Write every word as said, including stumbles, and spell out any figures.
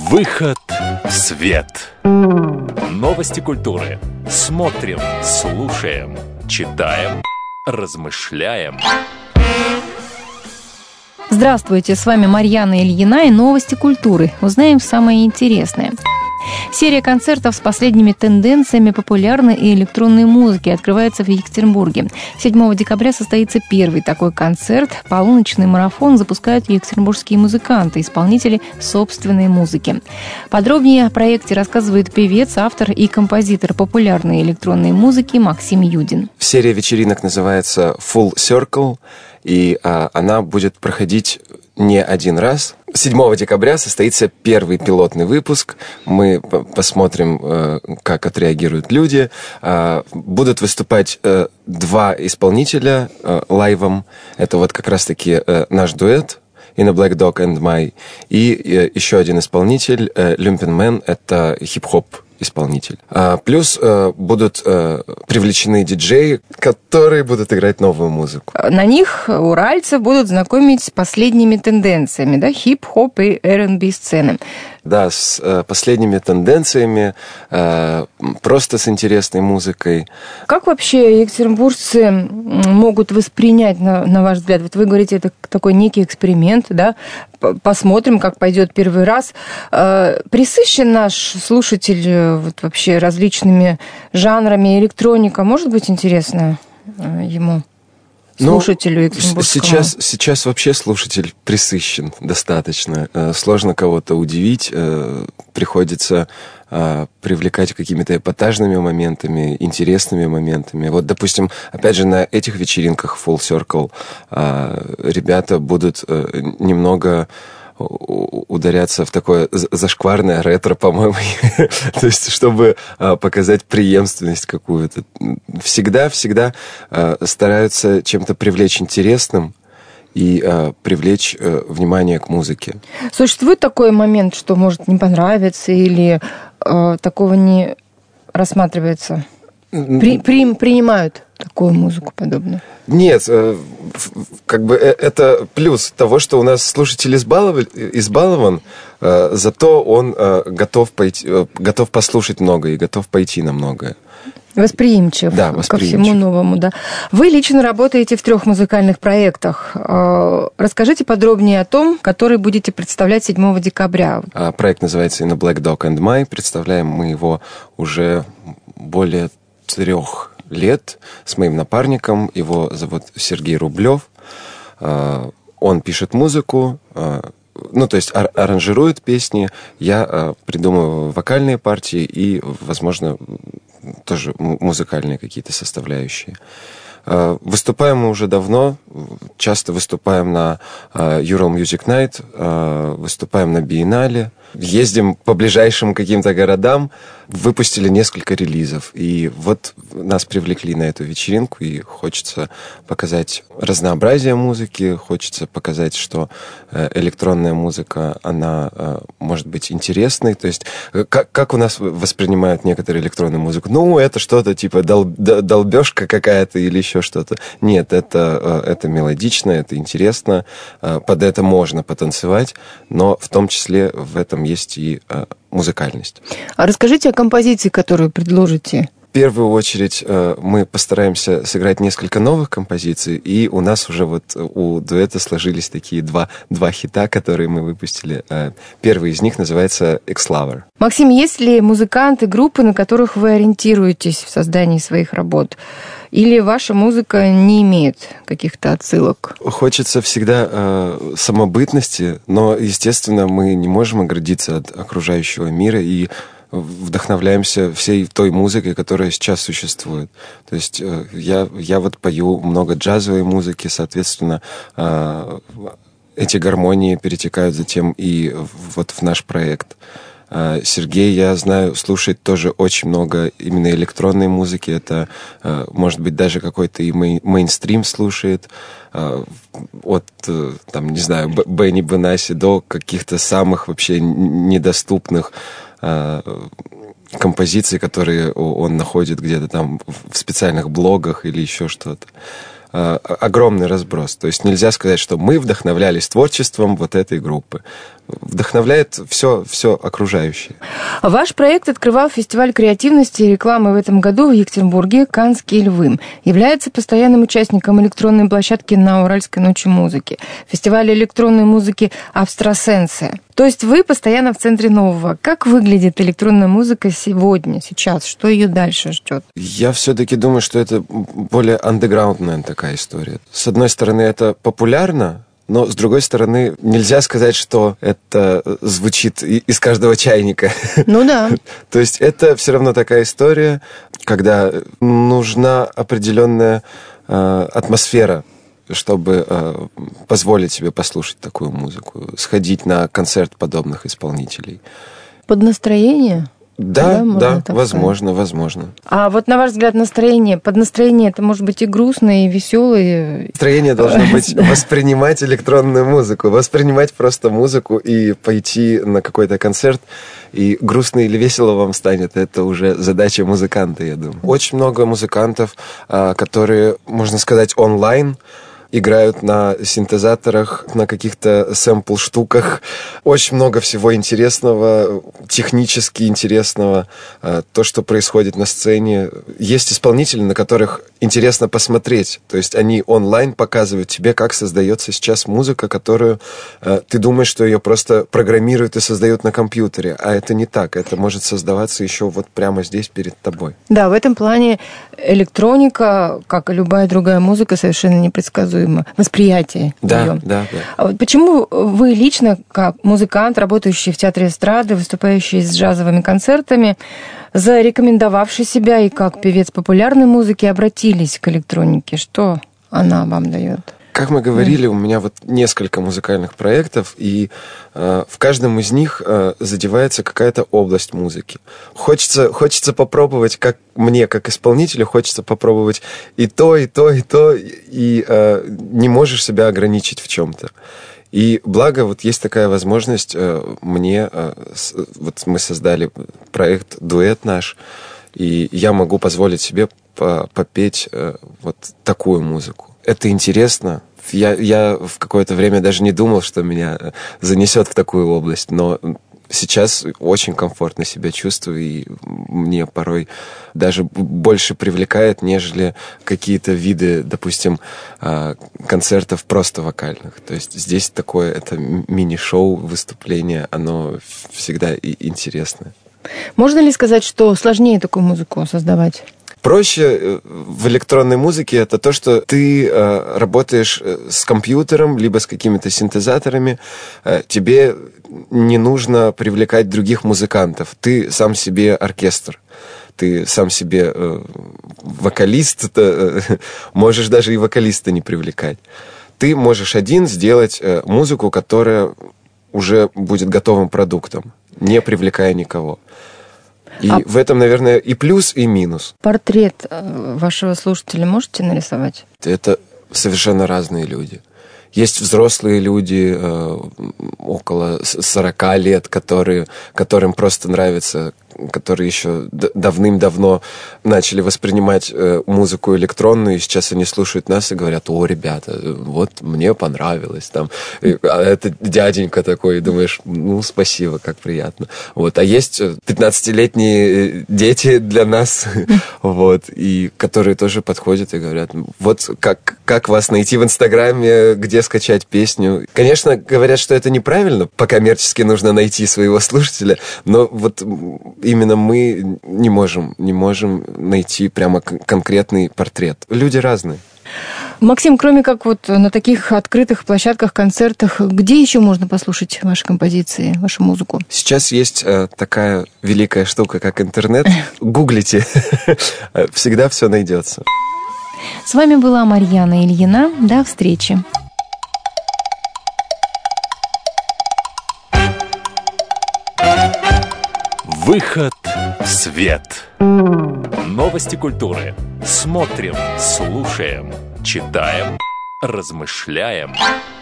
Выход в свет. Новости культуры. Смотрим, слушаем, читаем, размышляем. Здравствуйте, с вами Марьяна Ильина и новости культуры. Узнаем самое интересное. Серия концертов с последними тенденциями популярной и электронной музыки открывается в Екатеринбурге. седьмого декабря состоится первый такой концерт. Полуночный марафон запускают екатеринбургские музыканты, исполнители собственной музыки. Подробнее о проекте рассказывает певец, автор и композитор популярной электронной музыки Максим Юдин. Серия вечеринок называется Full Circle, и а, она будет проходить не один раз. седьмого декабря состоится первый пилотный выпуск. Мы посмотрим, как отреагируют люди. Будут выступать два исполнителя лайвом. Это вот как раз-таки наш дуэт In a Black Dog and My. И еще один исполнитель, Lumpin Man, это хип-хоп исполнитель. А, плюс а, будут а, привлечены диджеи, которые будут играть новую музыку. На них уральцев будут знакомить с последними тенденциями, да, хип-хоп и эр энд би сцены. Да, с а, последними тенденциями, а, просто с интересной музыкой. Как вообще екатеринбуржцы могут воспринять, на, на ваш взгляд? Вот вы говорите, это такой некий эксперимент, да? Посмотрим, как пойдет первый раз. А, присыщен наш слушатель вот вообще различными жанрами, электроника, может быть интересно ему, слушателю екатеринбургскому? Сейчас, сейчас вообще слушатель присыщен достаточно. Сложно кого-то удивить, приходится привлекать какими-то эпатажными моментами, интересными моментами. Вот, допустим, опять же, на этих вечеринках Full Circle ребята будут немного ударяться в такое зашкварное ретро, по-моему. То есть, чтобы показать преемственность какую-то. Всегда-всегда стараются чем-то привлечь интересным и э, привлечь э, внимание к музыке. Существует такой момент, что может не понравиться или э, такого не рассматривается? При, при, принимают такую музыку подобную? Нет, э, как бы э, это плюс того, что у нас слушатель избалован, избалован э, зато он э, готов, пойти, э, готов послушать много и готов пойти на многое. Восприимчив, да, ко всему новому, да. Вы лично работаете в трех музыкальных проектах. Расскажите подробнее о том, который будете представлять седьмого декабря. Проект называется In a Black Dog and My. Представляем мы его уже более трех лет с моим напарником. Его зовут Сергей Рублев. Он пишет музыку, ну, то есть ар- аранжирует песни, я э, придумываю вокальные партии и, возможно, тоже музыкальные какие-то составляющие. Э, выступаем мы уже давно, часто выступаем на э, Ural Music Night, э, выступаем на Биеннале, ездим по ближайшим каким-то городам, выпустили несколько релизов. И вот нас привлекли на эту вечеринку, и хочется показать разнообразие музыки, хочется показать, что электронная музыка, она может быть интересной. То есть, как, как у нас воспринимают некоторые электронную музыку? Ну, это что-то типа дол, долбежка какая-то или еще что-то. Нет, это, это мелодично, это интересно, под это можно потанцевать, но в том числе в этом есть и музыкальность. А расскажите о композиции, которую предложите. В первую очередь мы постараемся сыграть несколько новых композиций, и у нас уже вот у дуэта сложились такие два, два хита, которые мы выпустили. Первый из них называется X-Lover. Максим, есть ли музыканты, группы, на которых вы ориентируетесь в создании своих работ? Или ваша музыка не имеет каких-то отсылок? Хочется всегда э, самобытности, но, естественно, мы не можем оградиться от окружающего мира и вдохновляемся всей той музыкой, которая сейчас существует. То есть э, я, я вот пою много джазовой музыки, соответственно, э, эти гармонии перетекают затем и вот в наш проект. Сергей, я знаю, слушает тоже очень много именно электронной музыки. Это, может быть, даже какой-то и мейнстрим слушает. От, там, не знаю, Бенни Бенаси до каких-то самых вообще недоступных композиций, которые он находит где-то там в специальных блогах или еще что-то. Огромный разброс. То есть нельзя сказать, что мы вдохновлялись творчеством вот этой группы. вдохновляет все, все окружающее. Ваш проект открывал фестиваль креативности и рекламы в этом году в Екатеринбурге «Канские львы». Является постоянным участником электронной площадки на Уральской ночи музыки. Фестиваля электронной музыки «Абстрасенсия». То есть вы постоянно в центре нового. Как выглядит электронная музыка сегодня, сейчас? Что ее дальше ждет? Я все-таки думаю, что это более андеграундная такая история. С одной стороны, это популярно, но, с другой стороны, нельзя сказать, что это звучит из каждого чайника. Ну да. То есть это все равно такая история, когда нужна определенная э, атмосфера, чтобы э, позволить себе послушать такую музыку, сходить на концерт подобных исполнителей. Под настроение? Да, да, да, возможно, возможно. А вот на ваш взгляд настроение, под настроение это может быть и грустное, и веселое. Настроение должно быть воспринимать электронную музыку, воспринимать просто музыку и пойти на какой-то концерт, и грустно или весело вам станет, это уже задача музыканта, я думаю. Очень много музыкантов, которые, можно сказать, онлайн, играют на синтезаторах, на каких-то сэмпл-штуках. Очень много всего интересного, технически интересного. То, что происходит на сцене. Есть исполнители, на которых интересно посмотреть. То есть они онлайн показывают тебе, как создается сейчас музыка, которую ты думаешь, что ее просто программируют и создают на компьютере. А это не так. Это может создаваться еще вот прямо здесь перед тобой. Да, в этом плане электроника, как и любая другая музыка, совершенно непредсказуема. Восприятие да, ее. Да, да. А вот почему вы лично, как музыкант, работающий в театре эстрады, выступающий с джазовыми концертами, зарекомендовавший себя и как певец популярной музыки, обратились к электронике? Что она вам дает? Как мы говорили, у меня вот несколько музыкальных проектов, и э, в каждом из них э, задевается какая-то область музыки. Хочется, хочется попробовать, как мне, как исполнителю, хочется попробовать и то, и то, и то, и э, не можешь себя ограничить в чем-то. И благо, вот есть такая возможность э, мне, э, с, вот мы создали проект «Дуэт» наш, и я могу позволить себе по- попеть э, вот такую музыку. Это интересно. Я, я в какое-то время даже не думал, что меня занесет в такую область, но сейчас очень комфортно себя чувствую, и мне порой даже больше привлекает, нежели какие-то виды, допустим, концертов просто вокальных. То есть здесь такое, это ми-шоу, выступление, оно всегда и интересное. Можно ли сказать, что сложнее такую музыку создавать? Проще в электронной музыке это то, что ты э, работаешь с компьютером, либо с какими-то синтезаторами. Э, тебе не нужно привлекать других музыкантов. Ты сам себе оркестр. Ты сам себе э, вокалист. Э, можешь даже и вокалиста не привлекать. Ты можешь один сделать э, музыку, которая уже будет готовым продуктом, не привлекая никого. И а в этом, наверное, и плюс, и минус. Портрет вашего слушателя можете нарисовать? Это совершенно разные люди. Есть взрослые люди э, около сорока лет, которые, которым просто нравится, которые еще давным-давно начали воспринимать э, музыку электронную, и сейчас они слушают нас и говорят: о, ребята, вот мне понравилось. Там. И, а это дяденька такой, и думаешь, ну, спасибо, как приятно. Вот. А есть пятнадцатилетние дети для нас, вот, и которые тоже подходят и говорят: вот как, как вас найти в Инстаграме, где скачать песню. Конечно, говорят, что это неправильно, по-коммерчески нужно найти своего слушателя, но вот именно мы не можем, не можем найти прямо конкретный портрет. Люди разные. Максим, кроме как вот на таких открытых площадках, концертах, где еще можно послушать ваши композиции, вашу музыку? Сейчас есть э, такая великая штука, как интернет. Гуглите. Всегда все найдется. С вами была Марьяна Ильина. До встречи. Выход в свет. Новости культуры. Смотрим, слушаем, читаем, размышляем.